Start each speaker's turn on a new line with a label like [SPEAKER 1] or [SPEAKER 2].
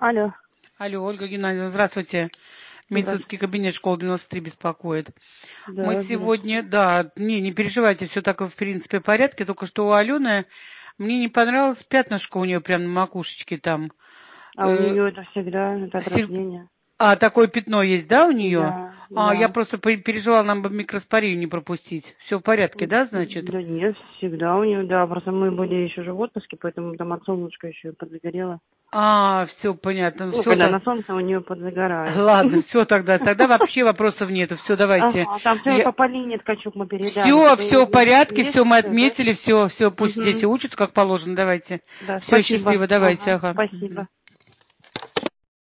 [SPEAKER 1] Алло.
[SPEAKER 2] Алло, Ольга Геннадьевна, здравствуйте. Медицинский кабинет школы 93 беспокоит.
[SPEAKER 1] Да,
[SPEAKER 2] Мы сегодня, да, не переживайте, все так в принципе в порядке, только что у Алены мне не понравилось пятнышко у нее прямо на макушечке там.
[SPEAKER 1] А у нее это всегда, это от
[SPEAKER 2] Всег-
[SPEAKER 1] рождения.
[SPEAKER 2] А, такое пятно есть, да, у нее?
[SPEAKER 1] Да,
[SPEAKER 2] Я
[SPEAKER 1] да.
[SPEAKER 2] просто переживала, нам бы микроспорию не пропустить. Все в порядке, да, значит?
[SPEAKER 1] Да нет, всегда у нее, да. Просто мы были еще же в отпуске, поэтому там от солнышка еще подзагорело.
[SPEAKER 2] Все понятно.
[SPEAKER 1] Ну,
[SPEAKER 2] Все,
[SPEAKER 1] когда
[SPEAKER 2] да.
[SPEAKER 1] на солнце у нее подзагорает.
[SPEAKER 2] Ладно, все тогда. Тогда вообще вопросов нету. Все, давайте.
[SPEAKER 1] Ага, там все по линии ткачук мы передали.
[SPEAKER 2] Все в порядке,
[SPEAKER 1] Есть
[SPEAKER 2] все мы
[SPEAKER 1] все, да?
[SPEAKER 2] отметили, все, пусть дети
[SPEAKER 1] Угу.
[SPEAKER 2] учат, как положено, давайте.
[SPEAKER 1] Да,
[SPEAKER 2] Все,
[SPEAKER 1] спасибо.
[SPEAKER 2] счастливо, давайте,
[SPEAKER 1] Ага,
[SPEAKER 2] ага.
[SPEAKER 1] спасибо.